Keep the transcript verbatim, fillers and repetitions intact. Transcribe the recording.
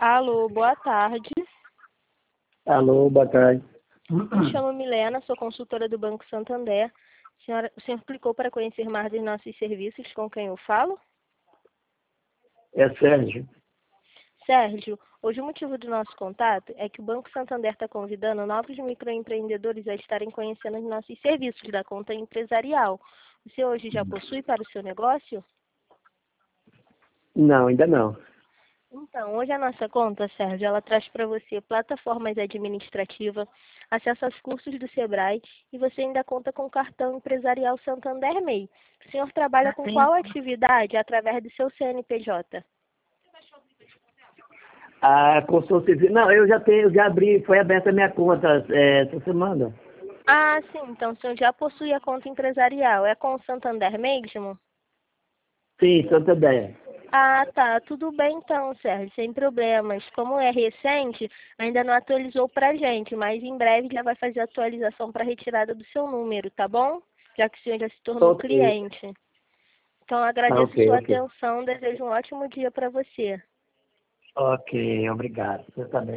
Alô, boa tarde. Alô, boa tarde. Me chamo Milena, sou consultora do Banco Santander. Senhora, o senhor clicou para conhecer mais dos nossos serviços, com quem eu falo? É Sérgio. Sérgio, hoje o motivo do nosso contato é que o Banco Santander está convidando novos microempreendedores a estarem conhecendo os nossos serviços da conta empresarial. Você hoje já possui para o seu negócio? Não, ainda não. Então, hoje a nossa conta, Sérgio, ela traz para você plataformas administrativas, acesso aos cursos do Sebrae e você ainda conta com o cartão empresarial Santander M E I. O senhor trabalha com qual atividade através do seu C N P J? A construção civil. Não, eu já tenho, já abri, foi aberta a minha conta é, essa semana. Ah, sim, então o senhor já possui a conta empresarial. É com o Santander mesmo? Sim, Santander. Ah, tá. Tudo bem então, Sérgio, sem problemas. Como é recente, ainda não atualizou pra gente, mas em breve já vai fazer a atualização para retirada do seu número, tá bom? Já que o senhor já se tornou Ok. cliente. Então, Ah, agradeço ok, sua ok. atenção, desejo um ótimo dia para você. Ok, obrigado. Você também.